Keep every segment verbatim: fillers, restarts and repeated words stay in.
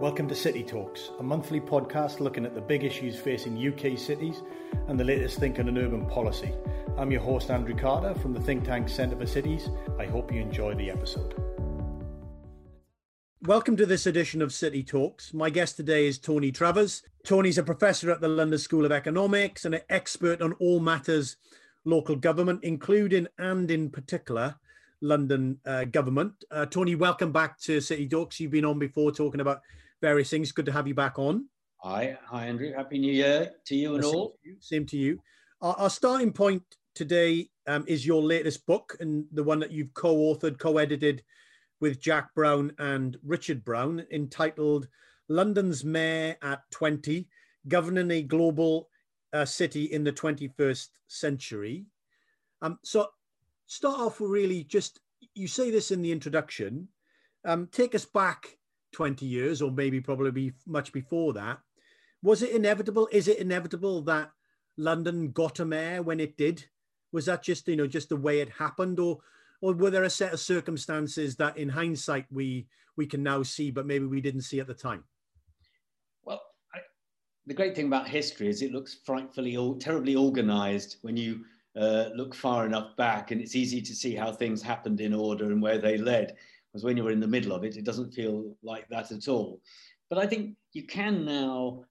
Welcome to City Talks, a monthly podcast looking at the big issues facing U K cities and the latest thinking on urban policy. I'm your host, Andrew Carter, from the think tank Centre for Cities. I hope you enjoy the episode. Welcome to this edition of City Talks. My guest today is Tony Travers. Tony's a professor at the London School of Economics and an expert on all matters local government, including and in particular London uh, government. Uh, Tony, welcome back to City Talks. You've been on before talking about various things. Good to have you back on. Hi, hi Andrew. Happy New Year to you and same all. To you, same to you. Our, our starting point today um, is your latest book, and the one that you've co-authored, co-edited with Jack Brown and Richard Brown, entitled London's Mayor at twenty, Governing a Global uh, City in the twenty-first Century. Um, so start off with really just, you say this in the introduction, um, take us back twenty years, or maybe probably much before that. Was it inevitable? Is it inevitable that London got a mayor when it did? Was that just, you know, just the way it happened, or or were there a set of circumstances that in hindsight we we can now see, but maybe we didn't see at the time? Well, I, the great thing about history is it looks frightfully, terribly organized when you uh, look far enough back, and it's easy to see how things happened in order and where they led. Because when you're in the middle of it, it doesn't feel like that at all. But I think you can now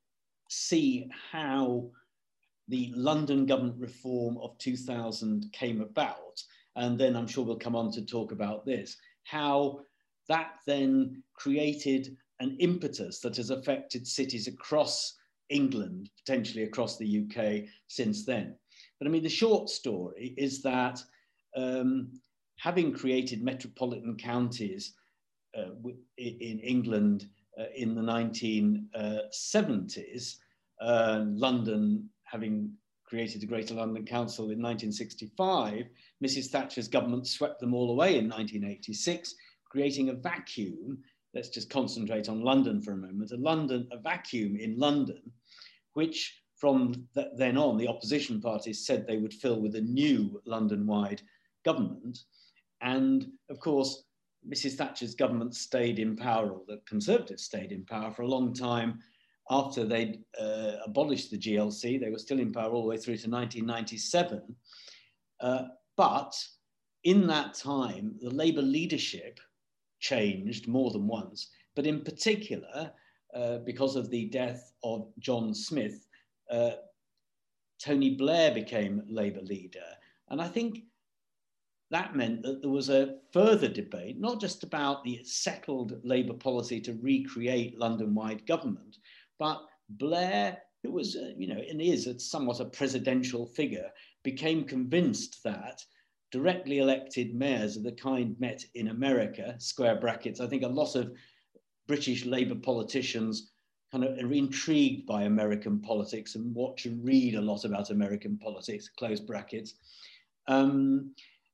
see how the London government reform of two thousand came about. And then I'm sure we'll come on to talk about this, how that then created an impetus that has affected cities across England, potentially across the U K since then. But I mean, the short story is that um, having created metropolitan counties uh, in England uh, in the nineteen seventies, uh, London having created the Greater London Council in nineteen sixty-five, Missus Thatcher's government swept them all away in nineteen eighty-six, creating a vacuum. Let's just concentrate on London for a moment. A London, a vacuum in London, which from th- then on, the opposition parties said they would fill with a new London-wide government. And of course, Missus Thatcher's government stayed in power, or the Conservatives stayed in power for a long time after they'd uh, abolished the G L C. They were still in power all the way through to nineteen ninety-seven. Uh, but in that time, the Labour leadership changed more than once. But in particular, uh, because of the death of John Smith, uh, Tony Blair became Labour leader. And I think that meant that there was a further debate, not just about the settled Labour policy to recreate London-wide government, but Blair, who was, uh, you know, and is somewhat a presidential figure, became convinced that directly elected mayors of the kind met in America, square brackets. I think a lot of British Labour politicians kind of are intrigued by American politics and watch and read a lot about American politics, close brackets. Um,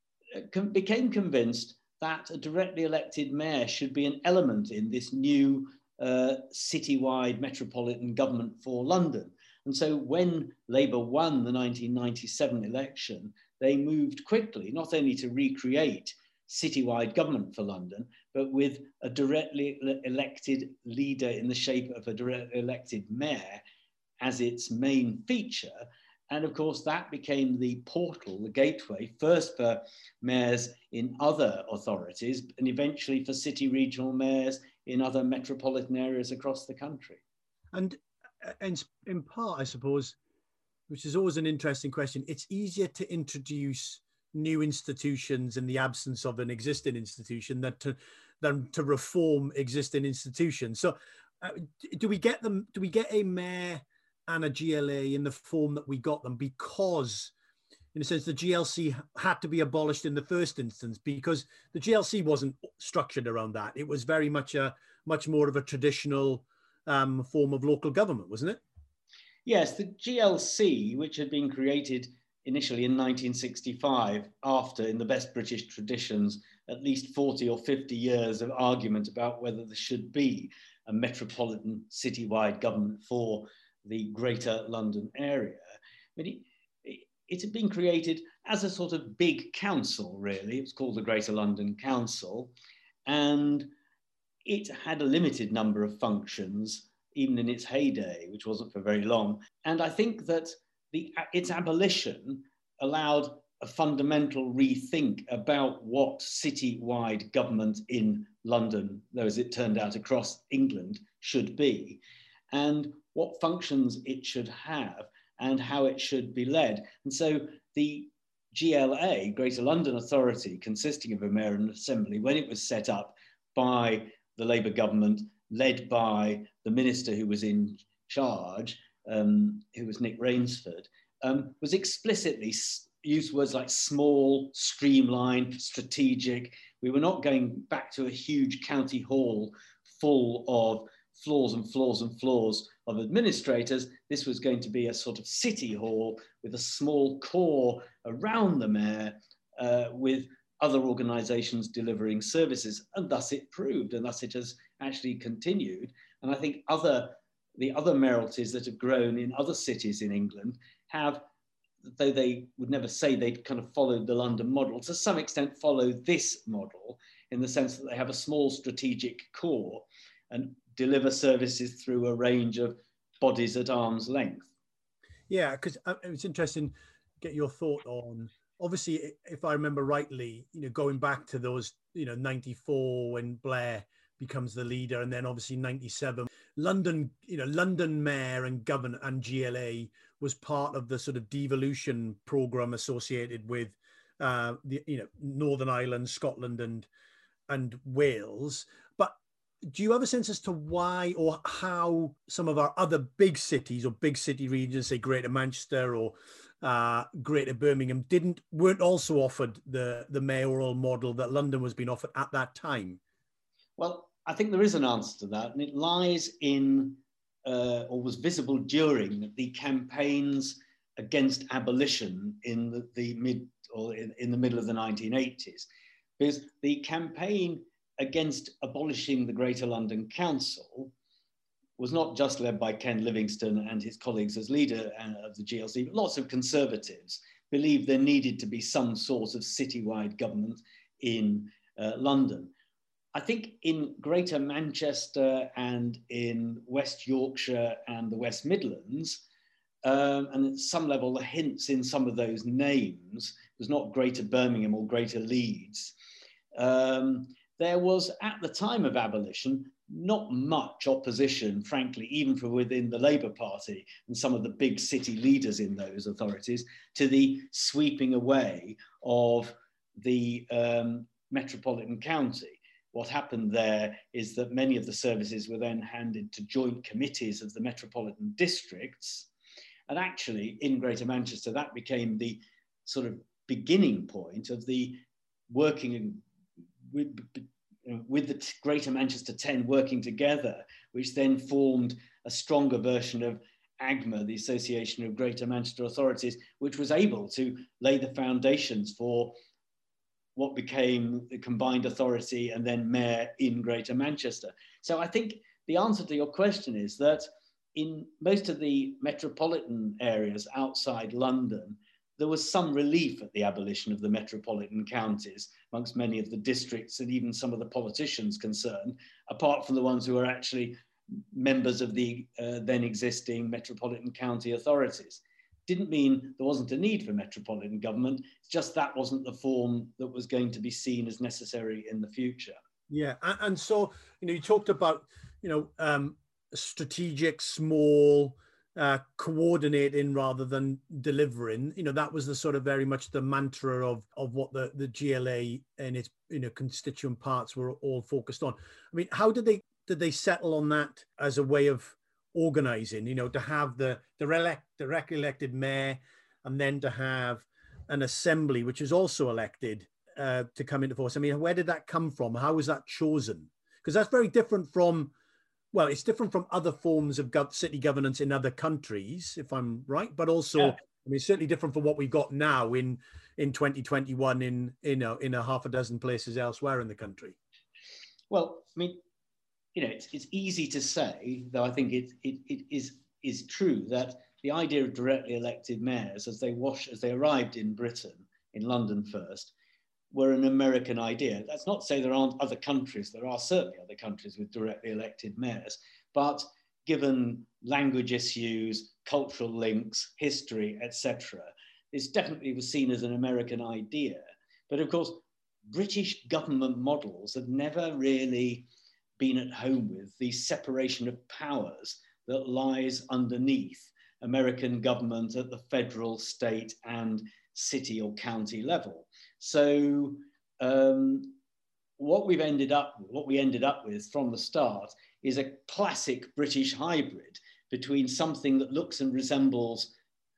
became convinced that a directly elected mayor should be an element in this new uh, citywide metropolitan government for London. And so when Labour won the nineteen ninety-seven election, they moved quickly, not only to recreate citywide government for London, but with a directly elected leader in the shape of a directly elected mayor as its main feature. And of course, that became the portal, the gateway, first for mayors in other authorities, and eventually for city regional mayors in other metropolitan areas across the country. And, and in part, I suppose, which is always an interesting question, it's easier to introduce new institutions in the absence of an existing institution than to, than to reform existing institutions. So uh, do we get them, do we get a mayor and a G L A in the form that we got them because, in a sense, the G L C had to be abolished in the first instance because the G L C wasn't structured around that. It was very much a much more of a traditional um, form of local government, wasn't it? Yes, the G L C, which had been created initially in nineteen sixty-five, after, in the best British traditions, at least forty or fifty years of argument about whether there should be a metropolitan citywide government for the Greater London area. But it, it, it had been created as a sort of big council, really. It was called the Greater London Council. And it had a limited number of functions, even in its heyday, which wasn't for very long. And I think that the, its abolition allowed a fundamental rethink about what citywide government in London, though as it turned out across England, should be, and what functions it should have and how it should be led. And so the G L A, Greater London Authority, consisting of a mayor and assembly, when it was set up by the Labour government, led by the minister who was in charge, um, who was Nick Rainsford, um, was explicitly used words like small, streamlined, strategic. We were not going back to a huge county hall full of floors and floors and floors of administrators. This was going to be a sort of city hall with a small core around the mayor, uh, with other organizations delivering services. And thus it proved, and thus it has actually continued. And I think other, the other mayoralties that have grown in other cities in England have, though they would never say they'd kind of followed the London model, to some extent follow this model, in the sense that they have a small strategic core and deliver services through a range of bodies at arm's length. Yeah, because it's interesting to get your thought on, obviously, if I remember rightly, you know, going back to those, you know, ninety-four when Blair becomes the leader, and then obviously ninety-seven, London, you know, London Mayor and Governor and G L A was part of the sort of devolution program associated with uh, the, you know, Northern Ireland, Scotland, and and Wales. But do you have a sense as to why or how some of our other big cities or big city regions, say Greater Manchester or uh, Greater Birmingham, didn't weren't also offered the the mayoral model that London was being offered at that time? Well, I think there is an answer to that, and it lies in, uh, or was visible during the campaigns against abolition in the, the mid or in, in the middle of the nineteen eighties, because the campaign against abolishing the Greater London Council was not just led by Ken Livingstone and his colleagues as leader of the G L C, but lots of conservatives believed there needed to be some sort of citywide government in uh, London. I think in Greater Manchester and in West Yorkshire and the West Midlands, um, and at some level the hints in some of those names, it was not Greater Birmingham or Greater Leeds, um, there was, at the time of abolition, not much opposition, frankly, even from within the Labour Party and some of the big city leaders in those authorities, to the sweeping away of the um, metropolitan county. What happened there is that many of the services were then handed to joint committees of the metropolitan districts. And actually, in Greater Manchester, that became the sort of beginning point of the working with, with the Greater Manchester ten working together, which then formed a stronger version of AGMA, the Association of Greater Manchester Authorities, which was able to lay the foundations for what became the combined authority and then mayor in Greater Manchester. So I think the answer to your question is that in most of the metropolitan areas outside London, there was some relief at the abolition of the metropolitan counties amongst many of the districts and even some of the politicians concerned, apart from the ones who were actually members of the uh, then existing metropolitan county authorities. Didn't mean there wasn't a need for metropolitan government, it's just that wasn't the form that was going to be seen as necessary in the future. Yeah, and, and so, you know, you talked about, you know, um, strategic, small, uh, coordinating rather than delivering. You know, that was the sort of very much the mantra of of what the, the G L A and its, you know, constituent parts were all focused on. I mean, how did they did they settle on that as a way of organizing, you know, to have the the elect directly elected mayor and then to have an assembly which is also elected uh, to come into force? I mean, where did that come from? How was that chosen? Because that's very different from, well, it's different from other forms of gov city governance in other countries, if I'm right, but also, yeah. I mean, certainly different from what we've got now in in twenty twenty-one in in a, in a half a dozen places elsewhere in the country. Well, I mean, you know, it's, it's easy to say, though I think it, it, it is, is true that the idea of directly elected mayors, as they wash, as they arrived in Britain, in London first, were an American idea. That's not to say there aren't other countries. There are certainly other countries with directly elected mayors, but given language issues, cultural links, history, et cetera, this definitely was seen as an American idea. But of course, British government models have never really been at home with the separation of powers that lies underneath American government at the federal, state, and city or county level. So um, what we've ended up with, what we ended up with from the start is a classic British hybrid between something that looks and resembles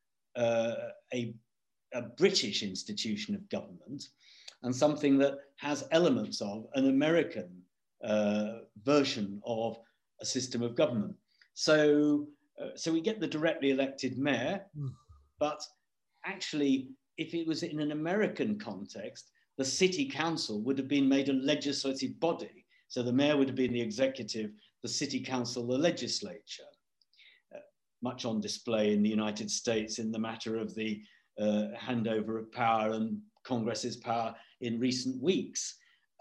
uh, a, a British institution of government and something that has elements of an American uh, version of a system of government. So, uh, so we get the directly elected mayor, mm. but actually, if it was in an American context, the city council would have been made a legislative body. So the mayor would have been the executive, the city council, the legislature. Uh, much on display in the United States in the matter of the uh, handover of power and Congress's power in recent weeks.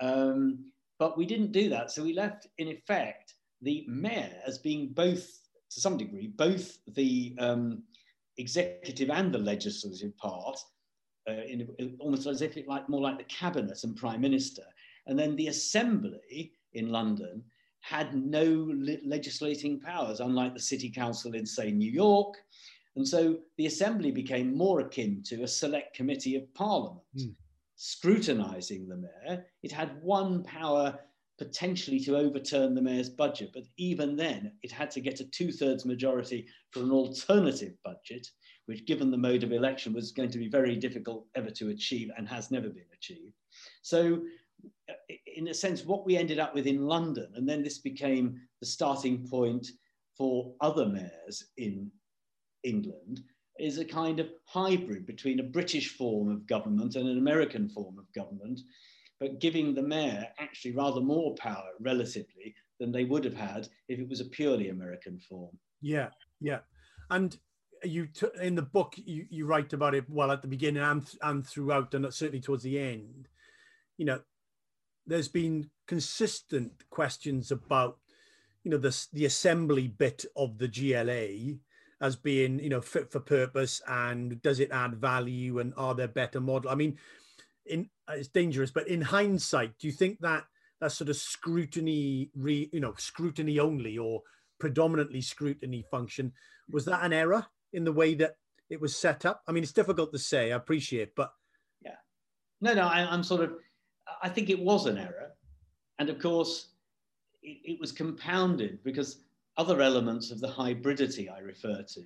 Um, but we didn't do that. So we left, in effect, the mayor as being both, to some degree, both the um, executive and the legislative part, uh, in, almost as if it like more like the cabinet and prime minister. And then the assembly in London had no le legislating powers, unlike the city council in, say, New York. And so the assembly became more akin to a select committee of parliament, mm. scrutinizing the mayor. It had one power potentially to overturn the mayor's budget, but even then it had to get a two-thirds majority for an alternative budget, which given the mode of election was going to be very difficult ever to achieve and has never been achieved. So in a sense, what we ended up with in London, and then this became the starting point for other mayors in England, is a kind of hybrid between a British form of government and an American form of government, but giving the mayor actually rather more power relatively than they would have had if it was a purely American form. Yeah, yeah. And you t in the book, you, you write about it well at the beginning and, and throughout, and certainly towards the end. You know, there's been consistent questions about, you know, the, the assembly bit of the G L A as being, you know, fit for purpose, and does it add value, and are there better models? I mean, in, it's dangerous, but in hindsight, do you think that that sort of scrutiny, re, you know, scrutiny only or predominantly scrutiny function, was that an error in the way that it was set up? I mean, it's difficult to say, I appreciate, but. Yeah, no, no, I, I'm sort of, I think it was an error. And of course, it, it was compounded because other elements of the hybridity I refer to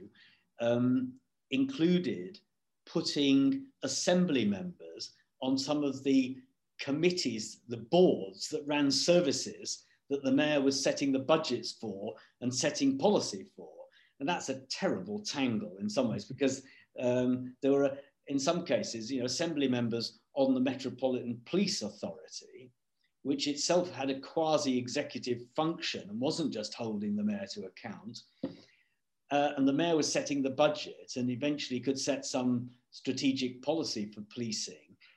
um, included putting assembly members on some of the committees, the boards that ran services that the mayor was setting the budgets for and setting policy for. And that's a terrible tangle in some ways, because um, there were, in some cases, you know, assembly members on the Metropolitan Police Authority, which itself had a quasi-executive function and wasn't just holding the mayor to account. Uh, and the mayor was setting the budget and eventually could set some strategic policy for policing.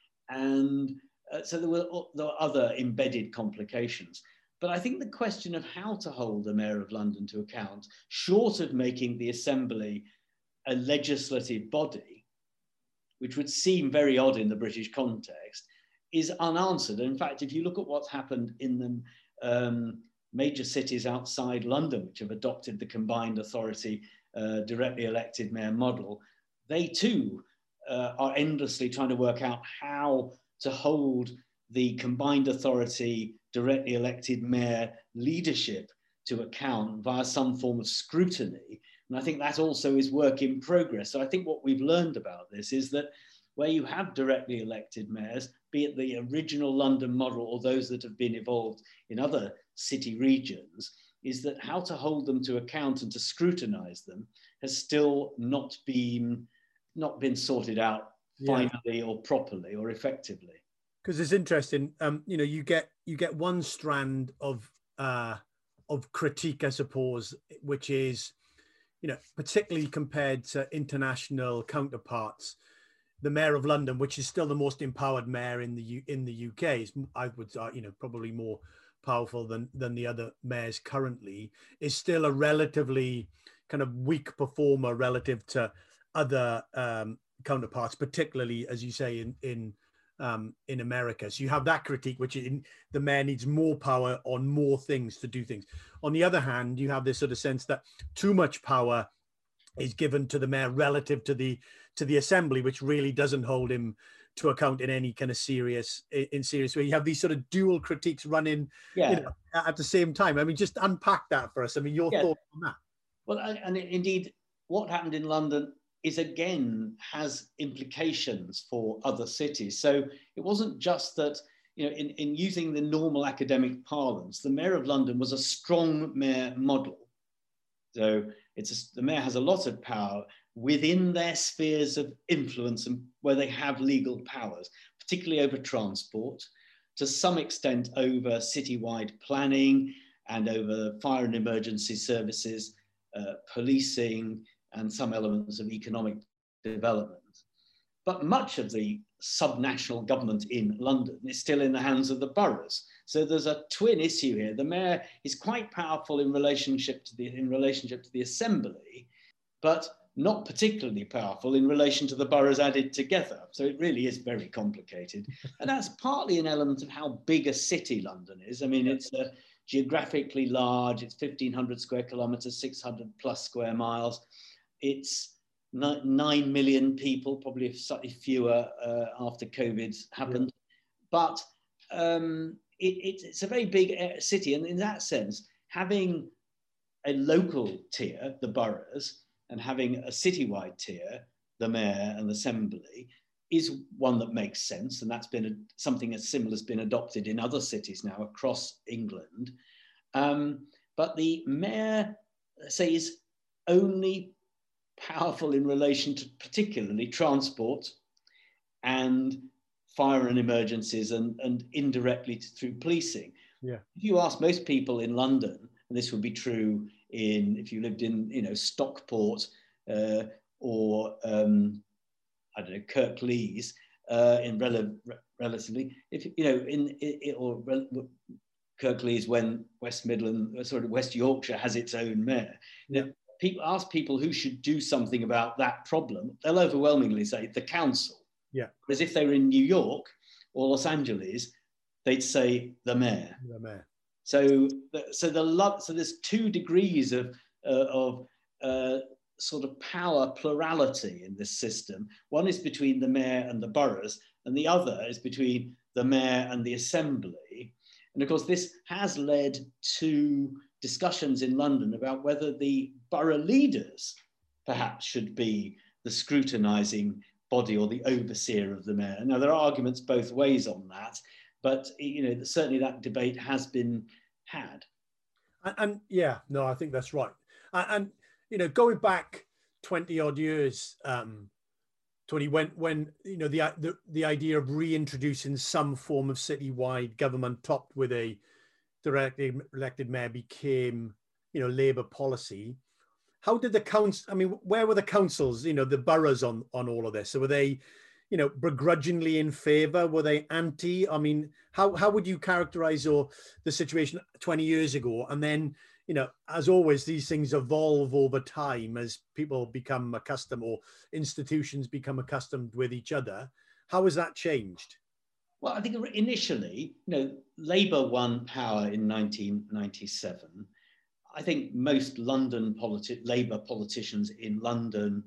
And uh, so there were, there were other embedded complications. But I think the question of how to hold the Mayor of London to account, short of making the Assembly a legislative body, which would seem very odd in the British context, is unanswered. In fact, if you look at what's happened in the um, major cities outside London, which have adopted the combined authority, uh, directly elected mayor model, they too uh, are endlessly trying to work out how to hold the combined authority, directly elected mayor leadership to account via some form of scrutiny. And I think that also is work in progress. So I think what we've learned about this is that where you have directly elected mayors, be it the original London model or those that have been evolved in other city regions, is that how to hold them to account and to scrutinize them has still not been, not been sorted out finally yeah. or properly or effectively. Because it's interesting, um, you know, you get you get one strand of uh, of critique, I suppose, which is, you know, particularly compared to international counterparts, the mayor of London, which is still the most empowered mayor in the U, in the U K, is, I would, uh, you know, probably more powerful than than the other mayors currently, is still a relatively kind of weak performer relative to other um, counterparts, particularly, as you say, in in um, in America. So you have that critique, which in, the mayor needs more power on more things to do things. On the other hand, you have this sort of sense that too much power is given to the mayor relative to the to the assembly, which really doesn't hold him to account in any kind of serious in serious way. You have these sort of dual critiques running, yeah. you know, at the same time. I mean, just unpack that for us. I mean, your yeah. thoughts on that. Well, and indeed, what happened in London is again has implications for other cities. So it wasn't just that, you know, in, in using the normal academic parlance, the mayor of London was a strong mayor model. So it's a, the mayor has a lot of power within their spheres of influence and where they have legal powers, particularly over transport, to some extent over citywide planning and over fire and emergency services, uh, policing, and some elements of economic development. But much of the subnational government in London is still in the hands of the boroughs. So there's a twin issue here. The mayor is quite powerful in relationship to the, in relationship to the assembly, but not particularly powerful in relation to the boroughs added together. So it really is very complicated. And that's partly an element of how big a city London is. I mean, it's uh, geographically large. It's fifteen hundred square kilometers, six hundred plus square miles. It's nine million people, probably slightly fewer uh, after COVID happened. Yeah. But um, it, it, it's a very big city. And in that sense, having a local tier, the boroughs, and having a citywide tier, the mayor and the assembly, is one that makes sense. And that's been a, something as similar has been adopted in other cities now across England. Um, but the mayor, say, is only powerful in relation to particularly transport and fire and emergencies, and, and indirectly through policing. Yeah. If you ask most people in London, and this would be true in if you lived in, you know, Stockport uh, or um, I don't know, Kirklees, uh, in rel relatively, if you know, in, in or Kirklees when West Midland, sort of West Yorkshire has its own mayor. Yeah. Now, people ask people who should do something about that problem, they'll overwhelmingly say the council. Yeah. Whereas if they were in New York or Los Angeles, they'd say the mayor. The mayor. So, so the so there's two degrees of uh, of uh, sort of power plurality in this system. One is between the mayor and the boroughs, and the other is between the mayor and the assembly. And of course, this has led to discussions in London about whether the borough leaders perhaps should be the scrutinising body or the overseer of the mayor. Now, there are arguments both ways on that, but you know, certainly that debate has been had. And, and yeah, no, I think that's right. And, and you know, going back twenty odd years, um, Tony, when when you know the, the the idea of reintroducing some form of citywide government topped with a directly elected mayor became, you know, Labour policy. How did the council? I mean, where were the councils? You know, the boroughs on on all of this. So were they, you know, begrudgingly in favour? Were they anti? I mean, how how would you characterise or the situation twenty years ago? And then, you know, as always, these things evolve over time as people become accustomed or institutions become accustomed with each other. How has that changed? Well, I think initially, you know, Labour won power in nineteen ninety-seven. I think most London politi- Labour politicians in London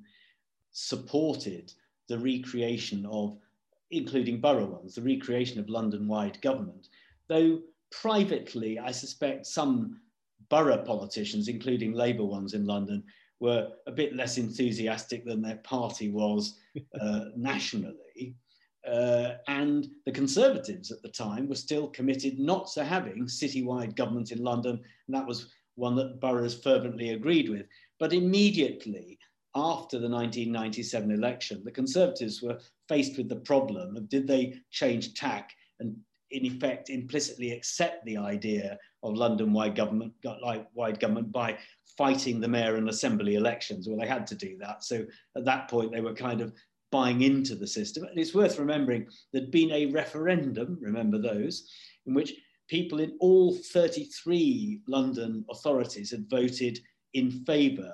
supported the recreation of, including borough ones, the recreation of London-wide government. Though privately, I suspect some borough politicians, including Labour ones in London, were a bit less enthusiastic than their party was uh, nationally. Uh, and the Conservatives at the time were still committed not to having citywide government in London, and that was one that boroughs fervently agreed with. But immediately after the nineteen ninety-seven election, the Conservatives were faced with the problem of did they change tack and in effect implicitly accept the idea of London-wide government, wide government by fighting the mayor and assembly elections. Well, they had to do that. So at that point, they were kind of buying into the system. And it's worth remembering there'd been a referendum, remember those, in which people in all thirty-three London authorities had voted in favour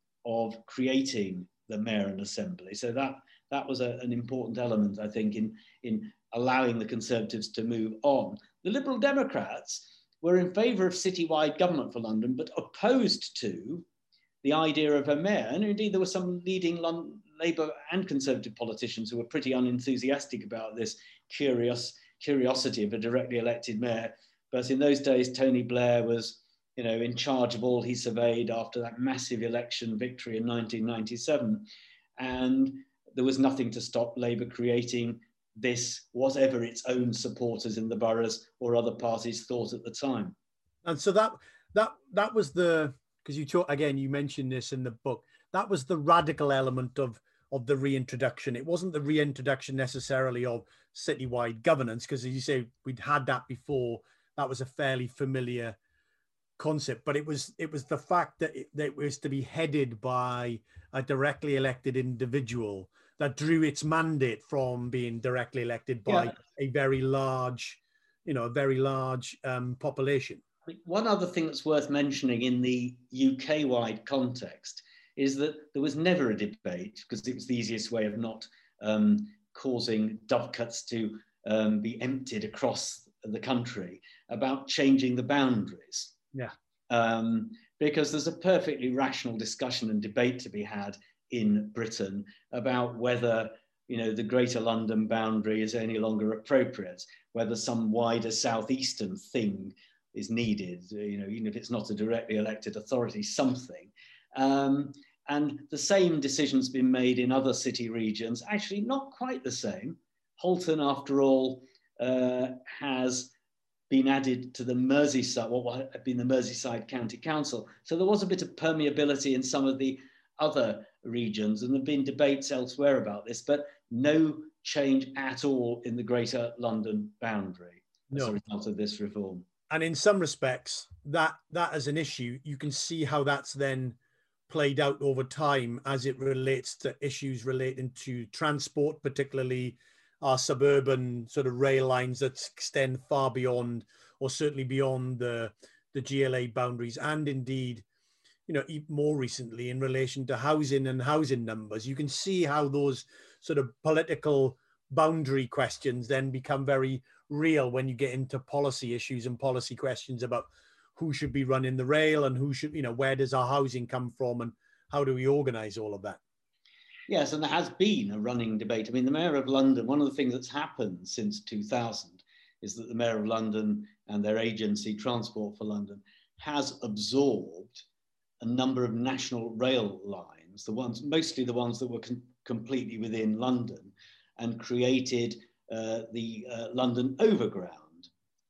of creating the mayor and assembly. So that, that was a, an important element, I think, in, in allowing the Conservatives to move on. The Liberal Democrats were in favour of citywide government for London, but opposed to the idea of a mayor. And indeed, there were some leading London, Labour and Conservative politicians who were pretty unenthusiastic about this curious, curiosity of a directly elected mayor. But in those days, Tony Blair was, you know, in charge of all he surveyed after that massive election victory in nineteen ninety-seven. And there was nothing to stop Labour creating this, whatever its own supporters in the boroughs or other parties thought at the time. And so that that that was the, because you talk again, you mentioned this in the book, that was the radical element of of the reintroduction. It wasn't the reintroduction necessarily of citywide governance, because as you say, we'd had that before. That was a fairly familiar concept, but it was it was the fact that it, that it was to be headed by a directly elected individual that drew its mandate from being directly elected by yeah. a very large, you know, a very large um, population. One other thing that's worth mentioning in the U K-wide context is that there was never a debate, because it was the easiest way of not um, causing dovecotes to um, be emptied across the country, about changing the boundaries. Yeah. Um, because there's a perfectly rational discussion and debate to be had in Britain about whether, you know, the Greater London boundary is any longer appropriate, whether some wider southeastern thing is needed, you know, even if it's not a directly elected authority, something. Um, and the same decision's been made in other city regions, actually not quite the same. Halton, after all, uh, has been added to the Merseyside, what had been the Merseyside County Council. So there was a bit of permeability in some of the other regions, and there have been debates elsewhere about this, but no change at all in the Greater London boundary as no. a result of this reform. And in some respects, that that as an issue, you can see how that's then played out over time as it relates to issues relating to transport, particularly our suburban sort of rail lines that extend far beyond, or certainly beyond the, the G L A boundaries, and indeed, you know, more recently in relation to housing and housing numbers. You can see how those sort of political boundary questions then become very real when you get into policy issues and policy questions about who should be running the rail and who should, you know, where does our housing come from and how do we organize all of that? Yes, and there has been a running debate. I mean, the Mayor of London, one of the things that's happened since two thousand is that the Mayor of London and their agency, Transport for London, has absorbed a number of national rail lines, the ones, mostly the ones that were completely within London, and created uh, the uh, London Overground,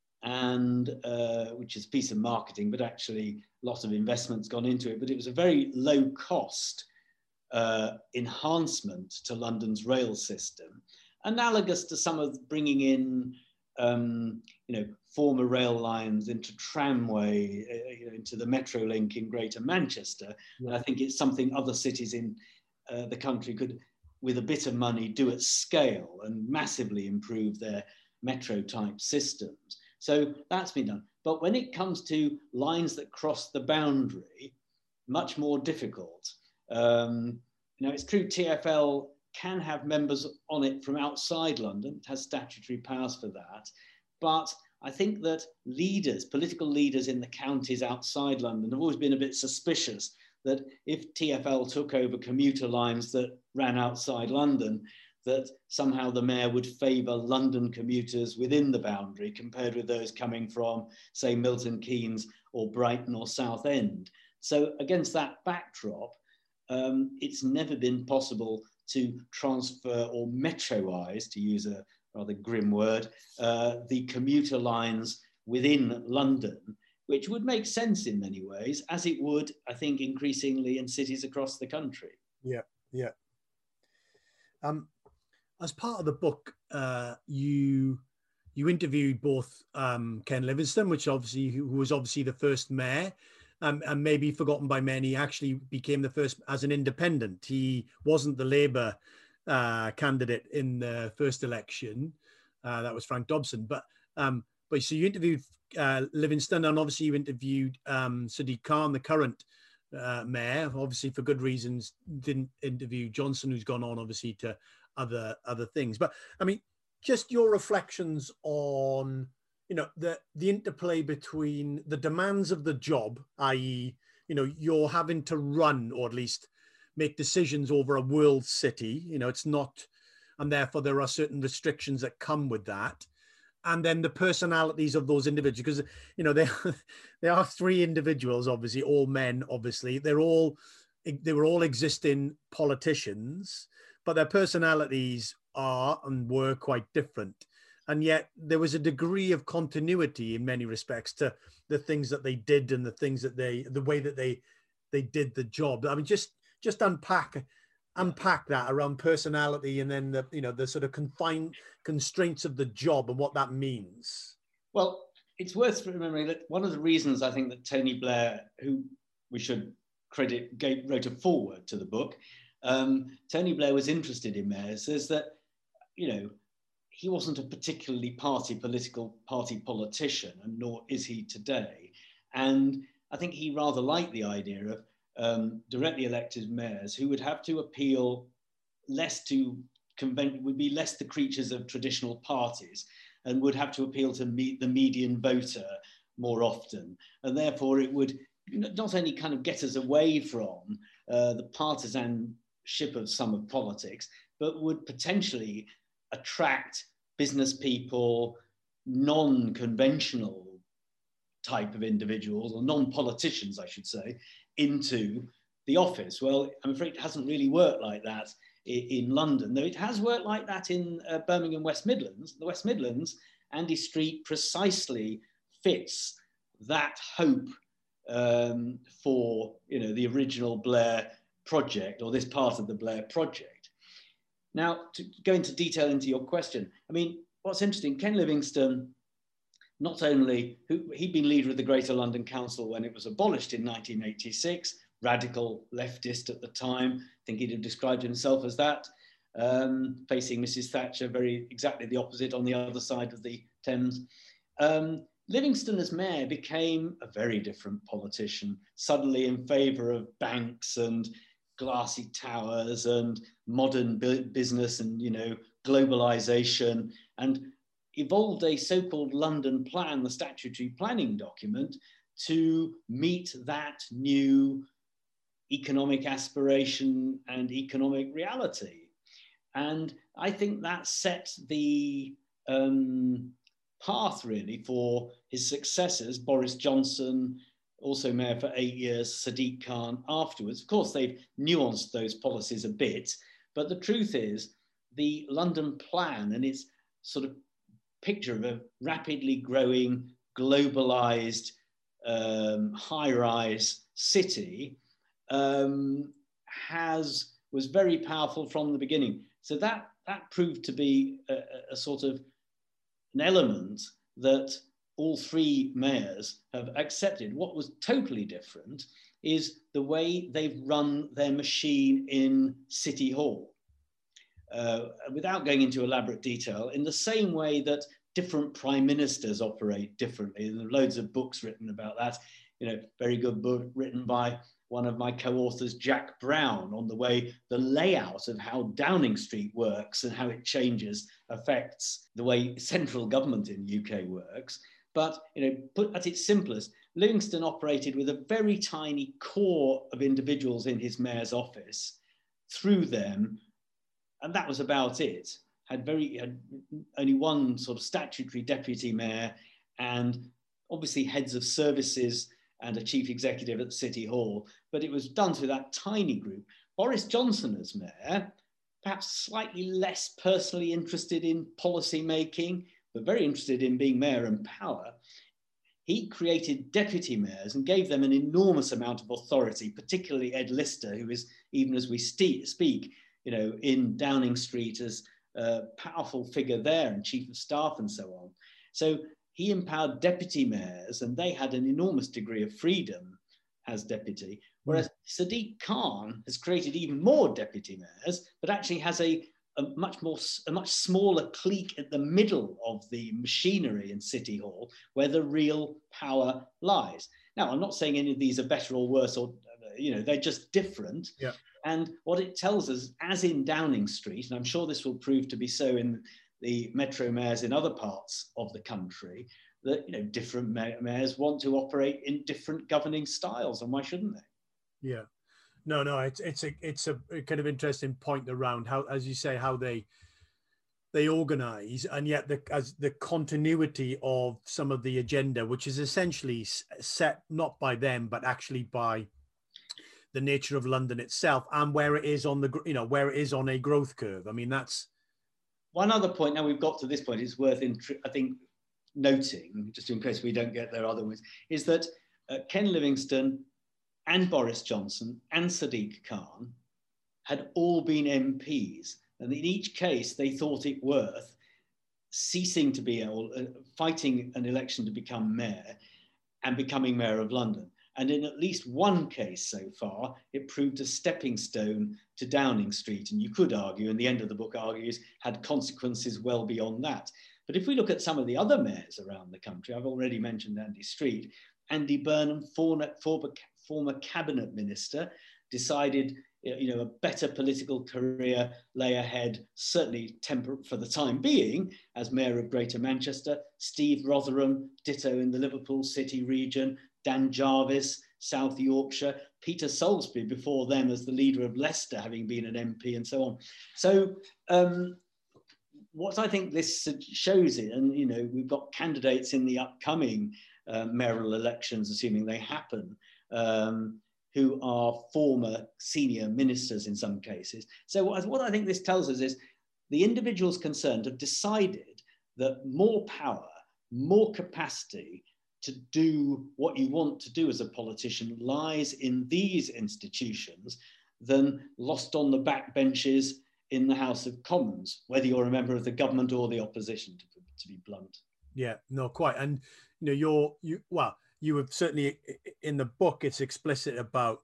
and uh, which is a piece of marketing, but actually a lot of investment's gone into it. But it was a very low cost uh, enhancement to London's rail system, analogous to some of bringing in um, you know, former rail lines into tramway, uh, you know, into the Metrolink in Greater Manchester. Yeah. And I think it's something other cities in uh, the country could, with a bit of money, do at scale and massively improve their metro type systems. So that's been done. But when it comes to lines that cross the boundary, much more difficult. Um, you know, it's true T F L can have members on it from outside London, it has statutory powers for that. But I think that leaders, political leaders in the counties outside London have always been a bit suspicious that if T F L took over commuter lines that ran outside London, that somehow the mayor would favour London commuters within the boundary compared with those coming from, say, Milton Keynes or Brighton or Southend. So against that backdrop, um, it's never been possible to transfer or metroise, to use a rather grim word, uh, the commuter lines within London, which would make sense in many ways, as it would, I think, increasingly in cities across the country. Yeah, yeah. Um, as part of the book, uh, you you interviewed both um, Ken Livingstone, which obviously who was obviously the first mayor, um, and maybe forgotten by many, actually became the first as an independent. He wasn't the Labour uh, candidate in the first election. Uh, that was Frank Dobson. But um, but so you interviewed uh, Livingston, and obviously you interviewed um, Sadiq Khan, the current uh, mayor. Obviously, for good reasons, didn't interview Johnson, who's gone on obviously to other other things. But I mean, just your reflections on, you know, the the interplay between the demands of the job, that is, you know, you're having to run, or at least make decisions over a world city. You know, it's not, and therefore there are certain restrictions that come with that. And then the personalities of those individuals, because, you know, they there are three individuals, obviously, all men, obviously. They're all, they were all existing politicians, but their personalities are and were quite different. And yet there was a degree of continuity in many respects to the things that they did and the things that they, the way that they, they did the job. I mean, just, just unpack, unpack that around personality, and then the, you know, the sort of confined constraints of the job and what that means. Well, it's worth remembering that one of the reasons I think that Tony Blair, who we should credit, gave, wrote a foreword to the book, um, Tony Blair was interested in mayors, is that, you know, he wasn't a particularly party political party politician, and nor is he today. And I think he rather liked the idea of um, directly elected mayors who would have to appeal less to convent, would be less the creatures of traditional parties, and would have to appeal to meet the median voter more often. And therefore it would not only kind of get us away from uh, the partisanship of some of politics, but would potentially attract business people, non-conventional type of individuals, or non-politicians, I should say, into the office. Well, I'm afraid it hasn't really worked like that in, in London, though it has worked like that in uh, Birmingham, West Midlands. The West Midlands, Andy Street precisely fits that hope um, for, you know, the original Blair project, or this part of the Blair project. Now, to go into detail into your question, I mean, what's interesting, Ken Livingstone, not only, who, he'd been leader of the Greater London Council when it was abolished in nineteen eighty-six, radical leftist at the time, I think he'd have described himself as that, um, facing Missus Thatcher, very exactly the opposite on the other side of the Thames. Um, Livingstone as mayor became a very different politician, suddenly in favour of banks and glassy towers and modern business and, you know, globalization, and evolved a so-called London Plan, the statutory planning document, to meet that new economic aspiration and economic reality. And I think that set the um, path really for his successors, Boris Johnson, also mayor for eight years, Sadiq Khan afterwards. Of course, they've nuanced those policies a bit, but the truth is the London Plan and its sort of picture of a rapidly growing, globalized, um, high-rise city um, has, was very powerful from the beginning. So that, that proved to be a, a sort of an element that all three mayors have accepted. What was totally different is the way they've run their machine in City Hall. Uh, without going into elaborate detail, in the same way that different prime ministers operate differently. And there are loads of books written about that. You know, very good book written by one of my co-authors, Jack Brown, on the way the layout of how Downing Street works and how it changes affects the way central government in the U K works. But, you know, put at its simplest, Livingstone operated with a very tiny core of individuals in his mayor's office. Through them, and that was about it. Had very had only one sort of statutory deputy mayor, and obviously heads of services and a chief executive at the City Hall. But it was done through that tiny group. Boris Johnson as mayor, perhaps slightly less personally interested in policy making, but very interested in being mayor and power. He created deputy mayors and gave them an enormous amount of authority, particularly Ed Lister, who is, even as we speak, you know, in Downing Street as a powerful figure there and chief of staff and so on. So he empowered deputy mayors and they had an enormous degree of freedom as deputy, whereas mm. Sadiq Khan has created even more deputy mayors, but actually has a a much more, a much smaller clique at the middle of the machinery in City Hall, where the real power lies. Now, I'm not saying any of these are better or worse, or, you know, they're just different. Yeah. And what it tells us, as in Downing Street, and I'm sure this will prove to be so in the metro mayors in other parts of the country, that, you know, different mayors want to operate in different governing styles, and why shouldn't they? Yeah. No, no, it's it's a it's a kind of interesting point around how, as you say, how they they organize, and yet the as the continuity of some of the agenda, which is essentially set not by them but actually by the nature of London itself and where it is on the, you know, where it is on a growth curve. I mean, that's one other point. Now we've got to this point, it's worth, I think, noting, just in case we don't get there otherwise, is that uh, Ken Livingstone and Boris Johnson and Sadiq Khan had all been M Ps. And in each case, they thought it worth ceasing to be, or uh, fighting an election to become mayor and becoming mayor of London. And in at least one case so far, it proved a stepping stone to Downing Street. And you could argue, and the end of the book argues, had consequences well beyond that. But if we look at some of the other mayors around the country, I've already mentioned Andy Street. Andy Burnham, former, former, former cabinet minister, decided, you know, a better political career lay ahead, certainly temper for the time being, as mayor of Greater Manchester. Steve Rotherham, ditto in the Liverpool City region. Dan Jarvis, South Yorkshire. Peter Salisbury before them as the leader of Leicester, having been an M P, and so on. So um, what I think this shows it, and, you know, we've got candidates in the upcoming uh, mayoral elections, assuming they happen, um, who are former senior ministers in some cases. So what, what I think this tells us is the individuals concerned have decided that more power, more capacity to do what you want to do as a politician lies in these institutions than lost on the back benches in the House of Commons, whether you're a member of the government or the opposition, to, to be blunt. Yeah, no, quite. And, you know, you're, you, well, you have certainly, in the book, it's explicit about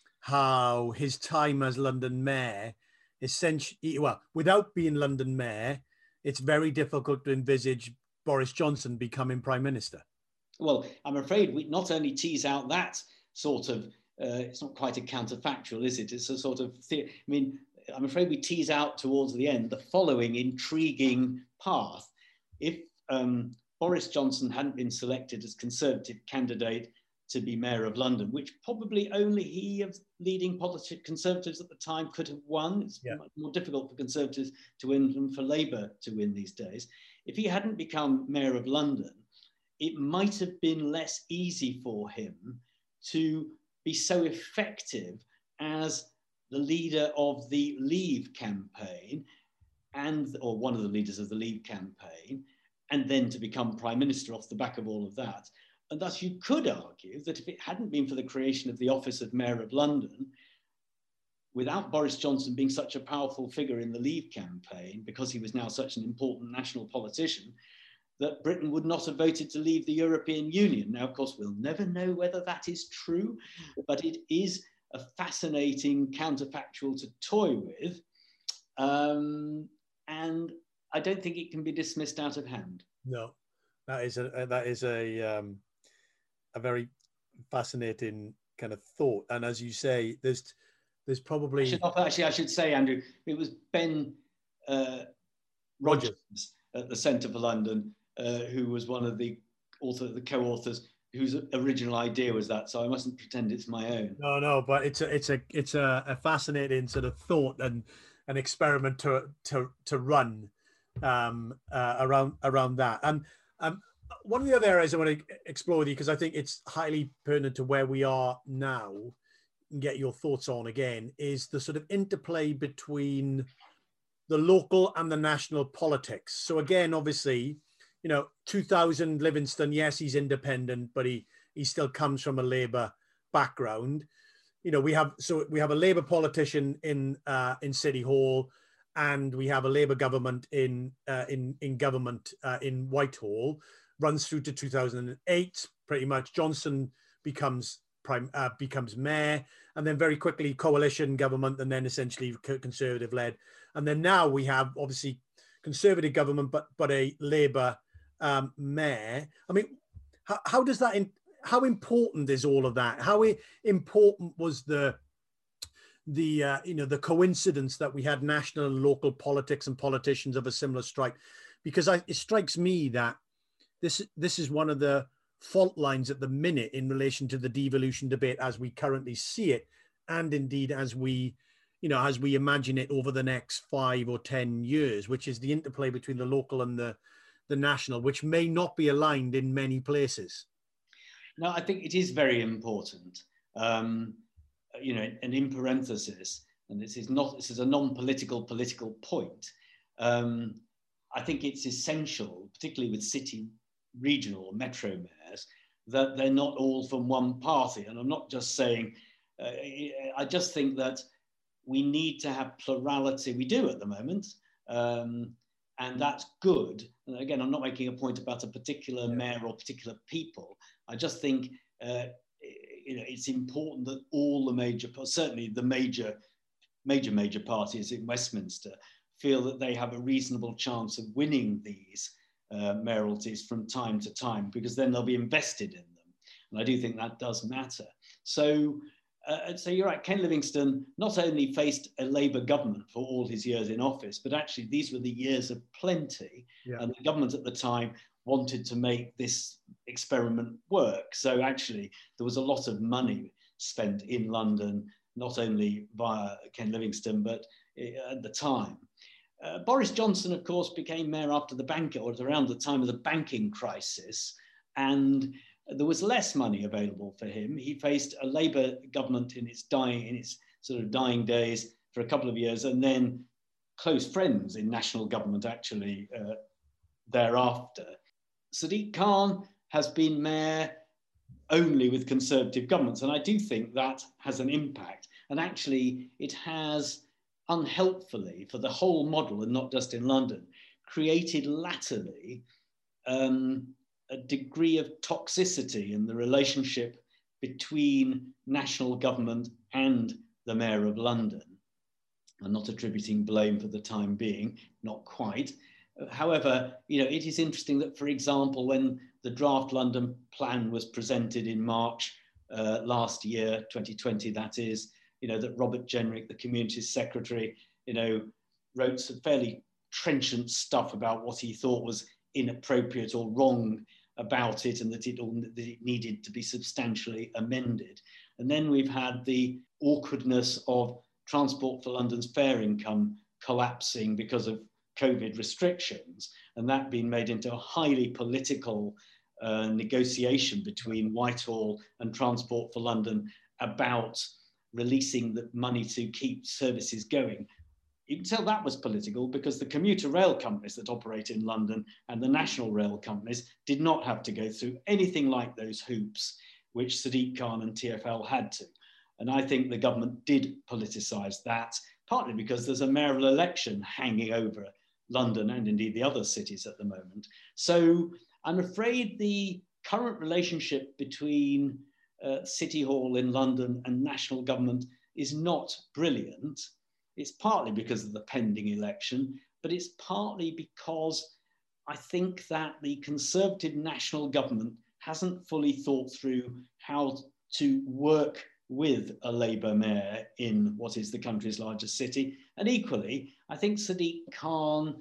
how his time as London mayor, essentially, well, without being London mayor, it's very difficult to envisage Boris Johnson becoming prime minister. Well, I'm afraid we not only tease out that sort of, uh, it's not quite a counterfactual, is it? It's a sort of, I mean, I'm afraid we tease out towards the end the following intriguing path. If um, Boris Johnson hadn't been selected as Conservative candidate to be mayor of London, which probably only he of leading politic Conservatives at the time could have won. It's yeah. much more difficult for Conservatives to win than for Labour to win these days. If he hadn't become mayor of London, it might have been less easy for him to be so effective as the leader of the Leave campaign, and or one of the leaders of the Leave campaign, and then to become prime minister off the back of all of that. And thus you could argue that if it hadn't been for the creation of the office of Mayor of London, without Boris Johnson being such a powerful figure in the Leave campaign, because he was now such an important national politician, that Britain would not have voted to leave the European Union. Now, of course, we'll never know whether that is true, but it is a fascinating counterfactual to toy with. Um, and I don't think it can be dismissed out of hand. No, that is a, that is a, um, a very fascinating kind of thought. And as you say, there's, there's probably... I should, actually, I should say, Andrew, it was Ben uh, Rogers, Rogers at the Centre for London, Uh, who was one of the author, the co-authors, whose original idea was that. So I mustn't pretend it's my own. No, no, but it's a, it's a, it's a, a fascinating sort of thought and an experiment to to to run um, uh, around around that. And um, one of the other areas I want to explore with you, because I think it's highly pertinent to where we are now, and get your thoughts on again, is the sort of interplay between the local and the national politics. So again, obviously, you know, two thousand Livingstone, yes, he's independent, but he he still comes from a Labour background. You know, we have so we have a Labour politician in uh, in City Hall, and we have a Labour government in uh, in in government uh, in Whitehall. Runs through to two thousand eight, pretty much. Johnson becomes prime uh, becomes mayor, and then very quickly coalition government, and then essentially conservative led, and then now we have obviously conservative government, but but a Labour um, mayor. I mean, how, how does that? In, how important is all of that? How important was the the uh, you know the coincidence that we had national and local politics and politicians of a similar strike? Because I, it strikes me that this this is one of the fault lines at the minute in relation to the devolution debate as we currently see it, and indeed as we you know as we imagine it over the next five or ten years, which is the interplay between the local and the the national, which may not be aligned in many places. No, I think it is very important. Um, you know, and in parenthesis, and this is not this is a non-political political point. Um, I think it's essential, particularly with city, regional, or metro mayors, that they're not all from one party. And I'm not just saying. Uh, I just think that we need to have plurality. We do at the moment. Um, And that's good. And again, I'm not making a point about a particular mayor or particular people. I just think uh, you know, it's important that all the major, certainly the major, major, major parties in Westminster feel that they have a reasonable chance of winning these uh, mayoralties from time to time, because then they'll be invested in them. And I do think that does matter. So, Uh, so you're right, Ken Livingstone not only faced a Labour government for all his years in office, but actually these were the years of plenty. Yeah. And the government at the time wanted to make this experiment work. So actually there was a lot of money spent in London, not only via Ken Livingstone, but at the time. Uh, Boris Johnson, of course, became mayor after the bank, or around the time of the banking crisis. And there was less money available for him. He faced a Labour government in its dying, in its sort of dying days for a couple of years, and then close friends in national government actually uh, thereafter. Sadiq Khan has been mayor only with Conservative governments, and I do think that has an impact. And actually, it has unhelpfully for the whole model, and not just in London, created latterly um, a degree of toxicity in the relationship between national government and the Mayor of London. I'm not attributing blame for the time being, not quite. However, you know, it is interesting that, for example, when the draft London plan was presented in March uh, last year, twenty twenty, that is, you know, that Robert Jenrick, the Communities Secretary, you know, wrote some fairly trenchant stuff about what he thought was inappropriate or wrong about it, and that it, all, that it needed to be substantially amended. And then we've had the awkwardness of Transport for London's fare income collapsing because of COVID restrictions, and that being made into a highly political uh, negotiation between Whitehall and Transport for London about releasing the money to keep services going. You can tell that was political because the commuter rail companies that operate in London and the national rail companies did not have to go through anything like those hoops which Sadiq Khan and T F L had to. And I think the government did politicise that, partly because there's a mayoral election hanging over London and indeed the other cities at the moment. So I'm afraid the current relationship between uh, City Hall in London and national government is not brilliant. It's partly because of the pending election, but it's partly because I think that the Conservative national government hasn't fully thought through how to work with a Labour mayor in what is the country's largest city. And equally, I think Sadiq Khan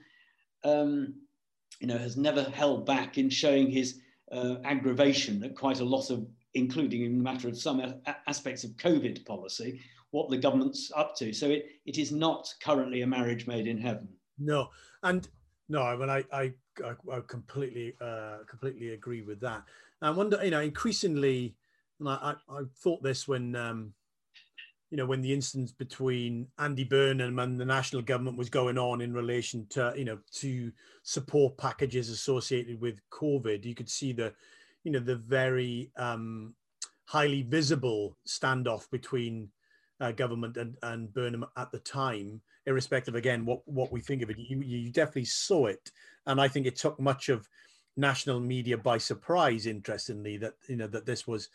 um, you know, has never held back in showing his uh, aggravation at quite a lot of, including in the matter of some a- aspects of COVID policy, what the government's up to. So it, it is not currently a marriage made in heaven. No, and no, I mean, I, I, I completely, uh, completely agree with that. I wonder, you know, increasingly, and I, I, I thought this when, um, you know, when the instance between Andy Burnham and the national government was going on in relation to, you know, to support packages associated with COVID, you could see the, you know, the very um, highly visible standoff between uh, government and, and Burnham at the time, irrespective, again, what, what we think of it. You, you definitely saw it. And I think it took much of national media by surprise, interestingly, that, you know, that this was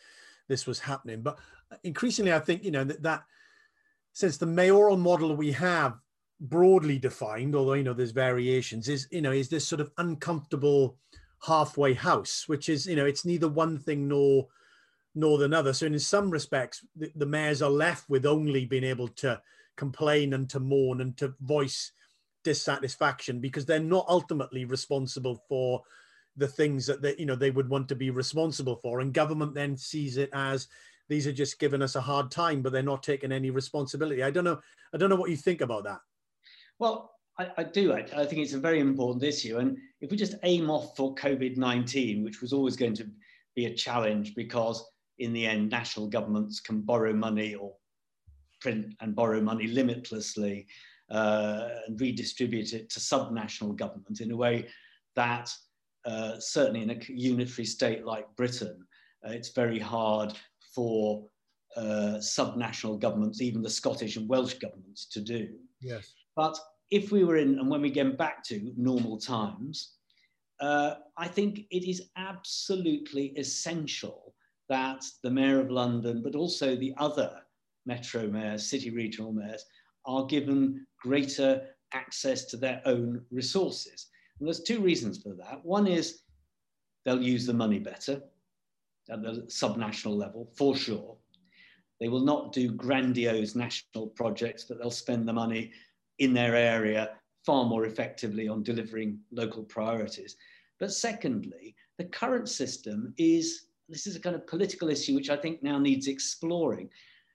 this was happening. But increasingly, I think, you know, that, that since the mayoral model we have broadly defined, although, you know, there's variations, is, you know, is this sort of uncomfortable halfway house, which is, you know, it's neither one thing nor nor another. So in some respects, the, the mayors are left with only being able to complain and to mourn and to voice dissatisfaction, because they're not ultimately responsible for the things that they, you know, they would want to be responsible for. And government then sees it as, these are just giving us a hard time, but they're not taking any responsibility. I don't know. I don't know what you think about that. Well, I, I do. I, I think it's a very important issue. And if we just aim off for COVID nineteen, which was always going to be a challenge, because in the end, national governments can borrow money or print and borrow money limitlessly uh, and redistribute it to subnational government in a way that uh, certainly in a unitary state like Britain, uh, it's very hard for uh, subnational governments, even the Scottish and Welsh governments, to do. Yes. But if we were in, and when we get back to normal times, uh, I think it is absolutely essential that the Mayor of London, but also the other metro mayors, city regional mayors, are given greater access to their own resources. And there's two reasons for that. One is they'll use the money better at the subnational level, for sure. They will not do grandiose national projects, but they'll spend the money in their area far more effectively on delivering local priorities. But secondly, the current system is, this is a kind of political issue which I think now needs exploring.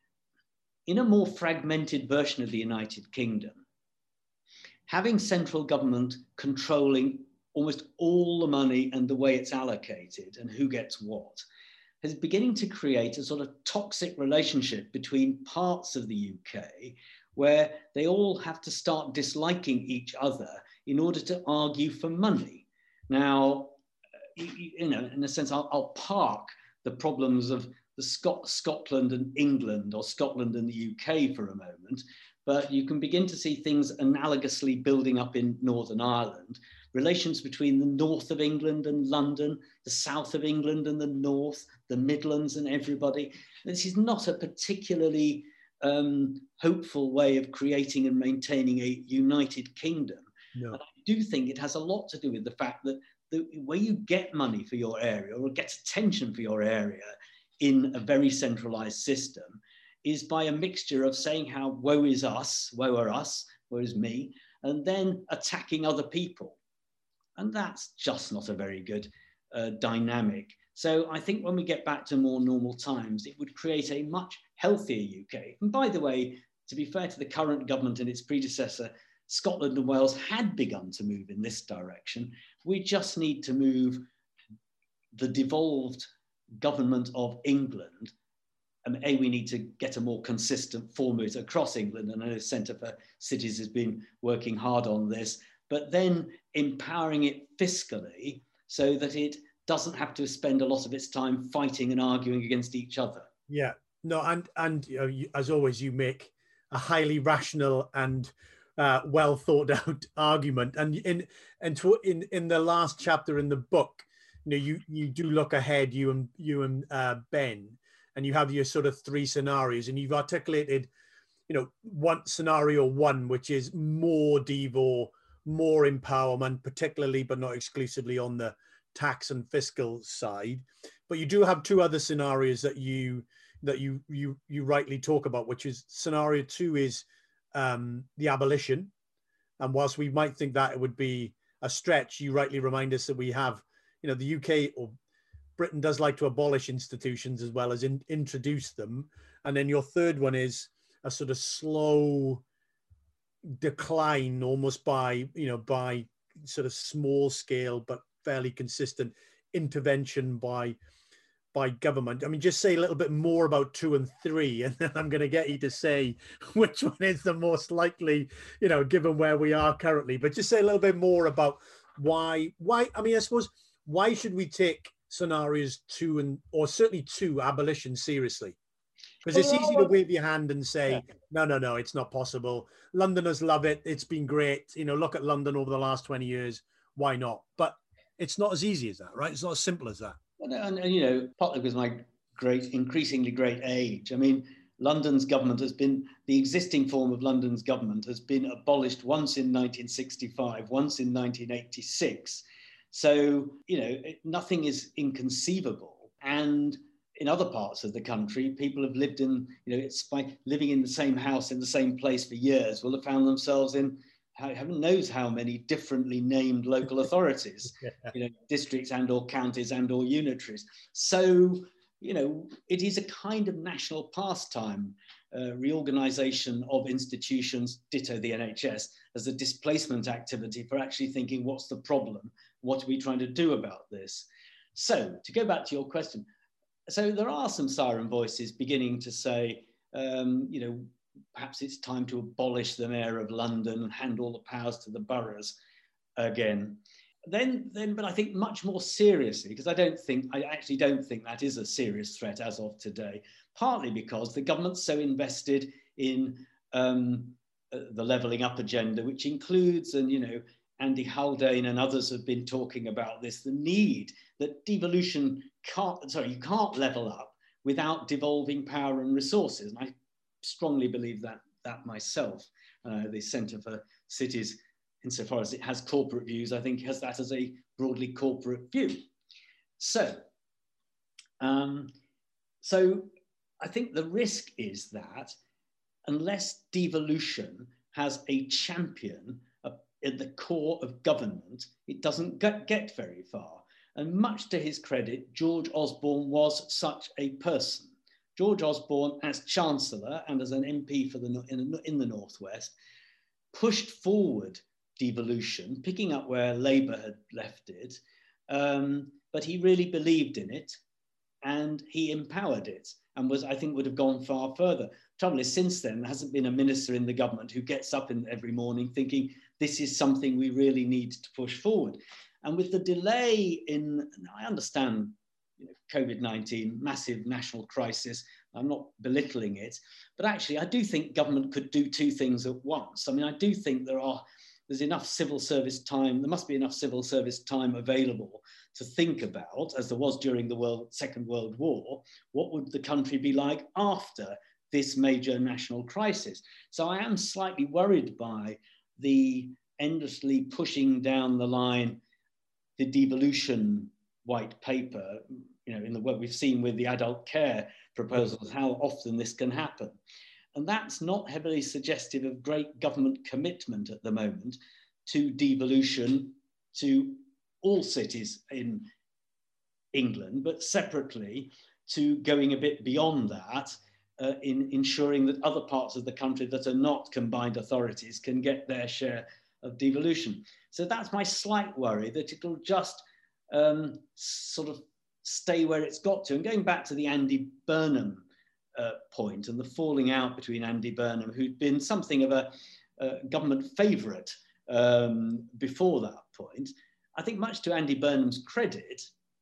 In a more fragmented version of the United Kingdom, having central government controlling almost all the money and the way it's allocated and who gets what, is beginning to create a sort of toxic relationship between parts of the U K where they all have to start disliking each other in order to argue for money. Now, you, you know, in a sense, I'll, I'll park the problems of the Scot Scotland and England, or Scotland and the U K for a moment, but you can begin to see things analogously building up in Northern Ireland, relations between the north of England and London, the south of England and the north, the Midlands and everybody. This is not a particularly um, hopeful way of creating and maintaining a united kingdom. No. And I do think it has a lot to do with the fact that the way you get money for your area or get attention for your area in a very centralized system is by a mixture of saying how woe is us, woe are us, woe is me, and then attacking other people. And that's just not a very good uh, dynamic. So I think when we get back to more normal times, it would create a much healthier U K. And by the way, to be fair to the current government and its predecessor, Scotland and Wales had begun to move in this direction. We just need to move the devolved government of England. And A, we need to get a more consistent format across England. And I know the Centre for Cities has been working hard on this, but then empowering it fiscally so that it doesn't have to spend a lot of its time fighting and arguing against each other. Yeah, no, and, and you know, you, as always, you make a highly rational and uh, well thought out argument. And in, and to, in, in the last chapter in the book, you know, you, you do look ahead, you and, you and uh, Ben, and you have your sort of three scenarios, and you've articulated, you know, one scenario one, which is more devo, more empowerment, particularly, but not exclusively on the tax and fiscal side. But you do have two other scenarios that you that you you you rightly talk about, which is scenario two is um, the abolition. And whilst we might think that it would be a stretch, you rightly remind us that we have, you know, the U K or Britain does like to abolish institutions as well as in, introduce them. And then your third one is a sort of slow decline, almost by, you know, by sort of small scale, but fairly consistent intervention by, by government. I mean, just say a little bit more about two and three, and then I'm going to get you to say which one is the most likely, you know, given where we are currently, but just say a little bit more about why, why, I mean, I suppose, why should we take scenarios two and, or certainly two, abolition seriously? Because it's easy to wave your hand and say, no, no, no, it's not possible. Londoners love it. It's been great. You know, look at London over the last twenty years. Why not? But it's not as easy as that, right? It's not as simple as that. And, and, and you know, partly because my great, increasingly great age. I mean, London's government has been, the existing form of London's government has been abolished once in nineteen sixty-five, once in nineteen eighty-six. So, you know, nothing is inconceivable. And in other parts of the country, people have lived in, you know, it's by living in the same house in the same place for years, will have found themselves in heaven knows how many differently named local authorities, yeah. you know, districts and or counties and or unitaries. So, you know, it is a kind of national pastime, uh, reorganization of institutions, ditto the N H S, as a displacement activity for actually thinking, what's the problem? What are we trying to do about this? So to go back to your question, so there are some siren voices beginning to say, um, you know, perhaps it's time to abolish the Mayor of London and hand all the powers to the boroughs again. Then, then, but I think much more seriously, because I don't think, I actually don't think that is a serious threat as of today, partly because the government's so invested in um, the levelling up agenda, which includes, and you know, Andy Haldane and others have been talking about this, the need that devolution can't, sorry, you can't level up without devolving power and resources. And I strongly believe that, that myself. Uh, the Centre for Cities, insofar as it has corporate views, I think has that as a broadly corporate view. So, um, so I think the risk is that unless devolution has a champion uh, at the core of government, it doesn't get, get very far. And much to his credit, George Osborne was such a person. George Osborne, as Chancellor and as an M P for the, in, in the Northwest, pushed forward devolution, picking up where Labour had left it, um, but he really believed in it and he empowered it and was, I think, would have gone far further. Trouble is, since then, there hasn't been a minister in the government who gets up in every morning thinking this is something we really need to push forward. And with the delay in, I understand, you know, COVID nineteen, massive national crisis, I'm not belittling it, but actually I do think government could do two things at once. I mean, I do think there are, there's enough civil service time, there must be enough civil service time available to think about, as there was during the World, Second World War, what would the country be like after this major national crisis? So I am slightly worried by the endlessly pushing down the line, the devolution white paper, you know, in the what we've seen with the adult care proposals, how often this can happen. And that's not heavily suggestive of great government commitment at the moment to devolution to all cities in England, but separately to going a bit beyond that uh, in ensuring that other parts of the country that are not combined authorities can get their share of devolution. So that's my slight worry, that it'll just um, sort of stay where it's got to. And going back to the Andy Burnham uh, point and the falling out between Andy Burnham, who'd been something of a, a government favourite um, before that point, I think much to Andy Burnham's credit,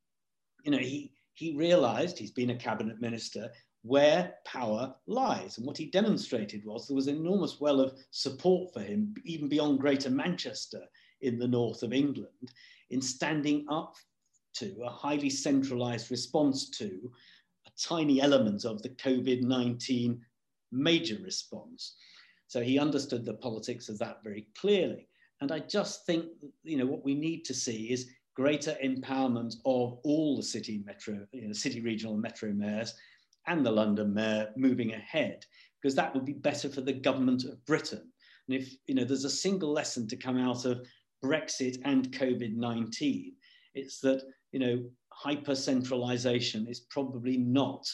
you know, he, he realised, he's been a cabinet minister, where power lies. And what he demonstrated was there was an enormous well of support for him, even beyond Greater Manchester in the north of England, in standing up to a highly centralised response to a tiny element of the COVID nineteen major response. So he understood the politics of that very clearly. And I just think, you know, what we need to see is greater empowerment of all the city metro, you know, city regional metro mayors and the London mayor moving ahead, because that would be better for the government of Britain. And if, you know, there's a single lesson to come out of Brexit and COVID nineteen, it's that, you know, hyper-centralisation is probably not,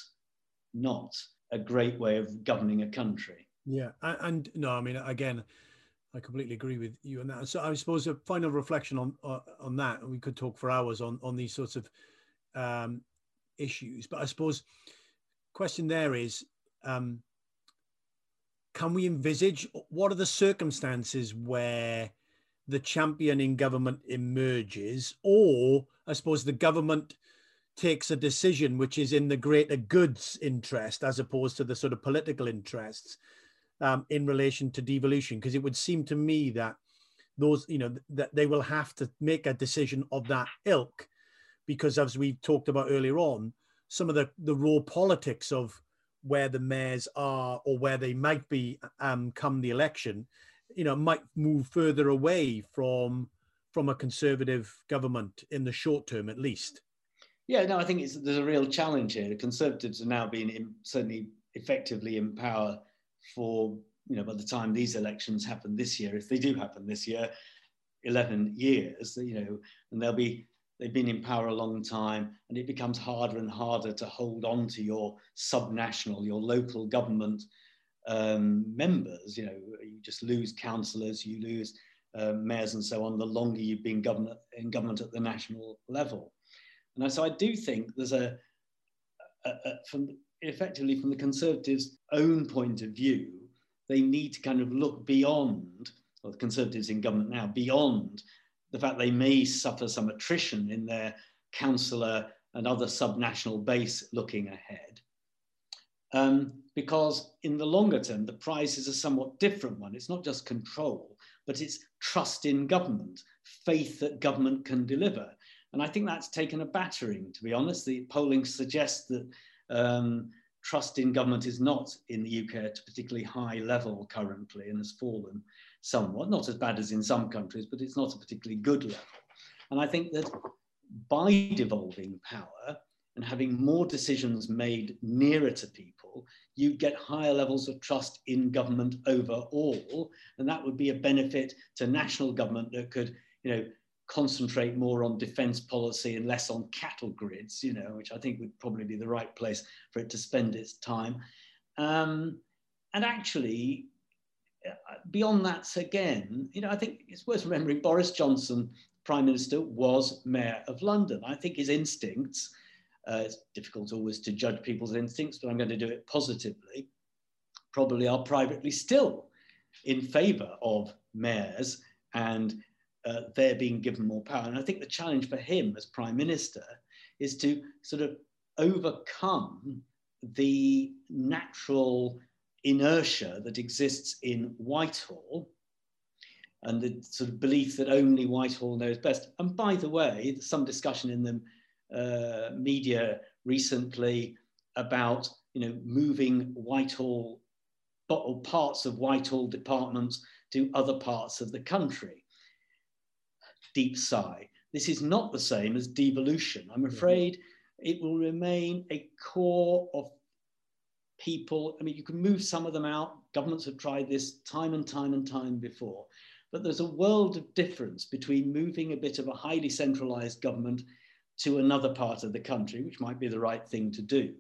not a great way of governing a country. Yeah, and, and no, I mean, again, I completely agree with you on that. So I suppose a final reflection on uh, on that, and we could talk for hours on on these sorts of um, issues. But I suppose question there is, um, can we envisage, what are the circumstances where the champion in government emerges, or I suppose the government takes a decision which is in the greater good's interest as opposed to the sort of political interests um, in relation to devolution? Because it would seem to me that those, you know, that they will have to make a decision of that ilk, because as we talked about earlier on, some of the, the raw politics of where the mayors are or where they might be um, come the election, you know, might move further away from from a Conservative government in the short term, at least. Yeah, no, I think it's, there's a real challenge here. The Conservatives are now being in, certainly effectively in power for, you know, by the time these elections happen this year, if they do happen this year, eleven years, you know, and they'll be, they've been in power a long time, and it becomes harder and harder to hold on to your subnational, your local government um, members. You know, you just lose councillors, you lose uh, mayors and so on, the longer you've been government, in government at the national level. And so I do think there's a, a, a from effectively from the Conservatives' own point of view, they need to kind of look beyond, or the Conservatives in government now, beyond the fact they may suffer some attrition in their councillor and other subnational base looking ahead. Um, because in the longer term, the prize is a somewhat different one. It's not just control, but it's trust in government, faith that government can deliver. And I think that's taken a battering, to be honest. The polling suggests that um, trust in government is not in the U K at a particularly high level currently and has fallen somewhat, not as bad as in some countries, but it's not a particularly good level. And I think that by devolving power and having more decisions made nearer to people, you get higher levels of trust in government overall. And that would be a benefit to national government that could, you know, concentrate more on defence policy and less on cattle grids, you know, which I think would probably be the right place for it to spend its time. Um, and actually, beyond that, again, you know, I think it's worth remembering Boris Johnson, Prime Minister, was Mayor of London. I think his instincts, uh, it's difficult always to judge people's instincts, but I'm going to do it positively, probably are privately still in favour of mayors and uh, they're being given more power. And I think the challenge for him as Prime Minister is to sort of overcome the natural inertia that exists in Whitehall and the sort of belief that only Whitehall knows best. And by the way, there's some discussion in the uh, media recently about, you know, moving Whitehall or parts of Whitehall departments to other parts of the country. Deep sigh. This is not the same as devolution. I'm afraid it will remain a core of people. I mean, you can move some of them out. Governments have tried this time and time and time before. But there's a world of difference between moving a bit of a highly centralized government to another part of the country, which might be the right thing to do,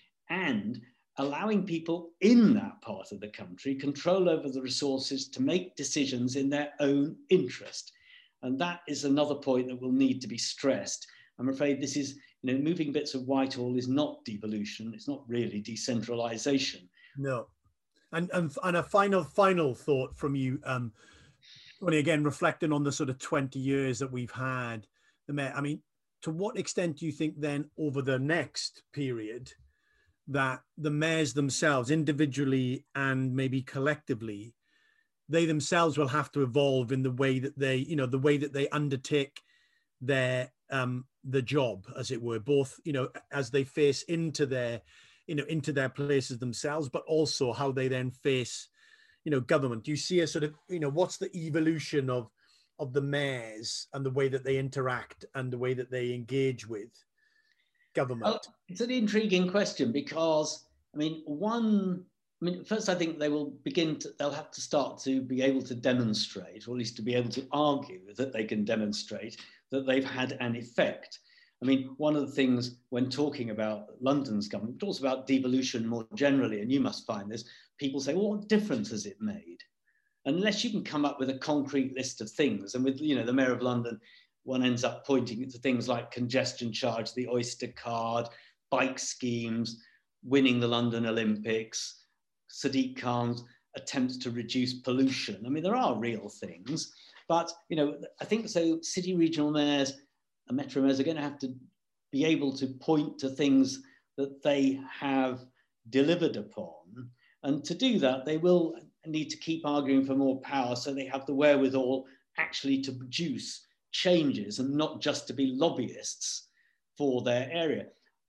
and allowing people in that part of the country control over the resources to make decisions in their own interest. And that is another point that will need to be stressed. I'm afraid this is, you know, moving bits of Whitehall is not devolution. It's not really decentralization. No. And, and, and a final, final thought from you, um, only again, reflecting on the sort of twenty years that we've had the mayor. I mean, to what extent do you think then over the next period that the mayors themselves, individually and maybe collectively, they themselves will have to evolve in the way that they, you know, the way that they undertake their, um, the job, as it were, both, you know, as they face into their, you know, into their places themselves, but also how they then face, you know, government. Do you see a sort of, you know, what's the evolution of, of the mayors and the way that they interact and the way that they engage with government? Well, it's an intriguing question because, I mean, one, I mean, first, I think they will begin to, they'll have to start to be able to demonstrate, or at least to be able to argue that they can demonstrate that they've had an effect. I mean, one of the things when talking about London's government, but also about devolution more generally, and you must find this, people say, well, what difference has it made? Unless you can come up with a concrete list of things, and with, you know, the Mayor of London, one ends up pointing to things like congestion charge, the Oyster card, bike schemes, winning the London Olympics, Sadiq Khan's attempts to reduce pollution. I mean, there are real things, but, you know, I think so city regional mayors and metro mayors are going to have to be able to point to things that they have delivered upon. And to do that, they will need to keep arguing for more power so they have the wherewithal actually to produce changes and not just to be lobbyists for their area.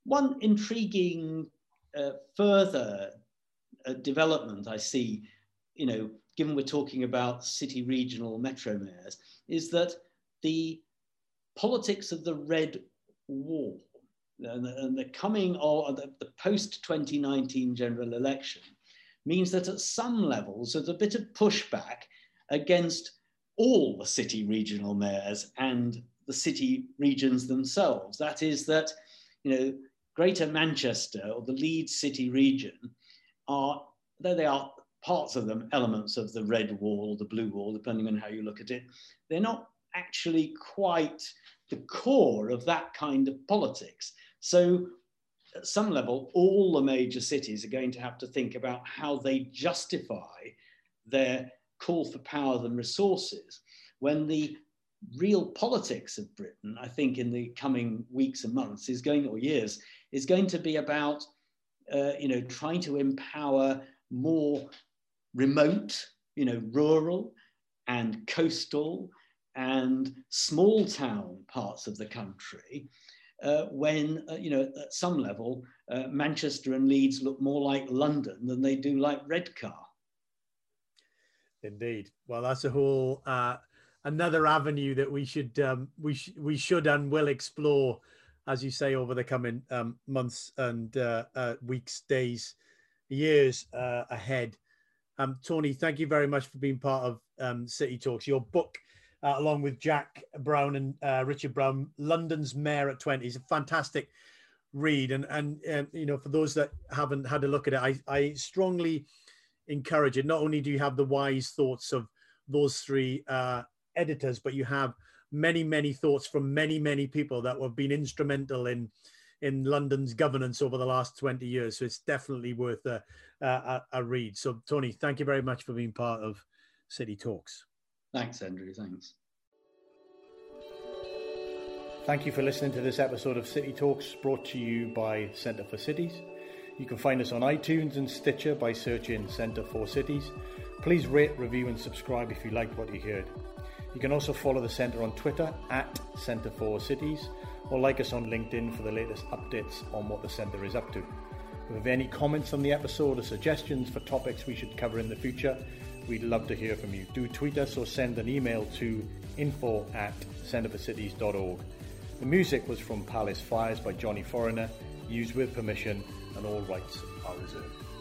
one intriguing uh, further uh, development I see, you know, given we're talking about city regional metro mayors, is that the politics of the Red Wall and the, and the coming of the, the post twenty nineteen general election means that at some levels there's a bit of pushback against all the city regional mayors and the city regions themselves. That is that, you know, Greater Manchester or the Leeds city region are, though they are parts of them, elements of the Red Wall, the Blue Wall, depending on how you look at it, they're not actually quite the core of that kind of politics. So at some level, all the major cities are going to have to think about how they justify their call for power and resources when the real politics of Britain, I think in the coming weeks and months is going, or years, is going to be about, uh, you know, trying to empower more remote, you know, rural and coastal and small town parts of the country, uh, when, uh, you know, at some level, uh, Manchester and Leeds look more like London than they do like Redcar. Indeed. Well, that's a whole uh, another avenue that we should um, we sh we should and will explore, as you say, over the coming um, months and uh, uh, weeks, days, years uh, ahead. Um, Tony, thank you very much for being part of um, City Talks. Your book, uh, along with Jack Brown and uh, Richard Brown, London's Mayor at twenty, is a fantastic read. And and uh, you know, for those that haven't had a look at it, I I strongly encourage it. Not only do you have the wise thoughts of those three uh, editors, but you have many, many thoughts from many, many people that have been instrumental in in London's governance over the last twenty years. So it's definitely worth a, a, a read. So Tony, thank you very much for being part of City Talks. Thanks, Andrew. Thanks. Thank you for listening to this episode of City Talks, brought to you by Centre for Cities. You can find us on iTunes and Stitcher by searching Centre for Cities. Please rate, review and subscribe if you liked what you heard. You can also follow the Centre on Twitter at Centre for Cities, or like us on LinkedIn for the latest updates on what the Centre is up to. If you have any comments on the episode or suggestions for topics we should cover in the future, we'd love to hear from you. Do tweet us or send an email to info at centre for cities dot org. The music was from Palace Fires by Johnny Foreigner, used with permission, and all rights are reserved.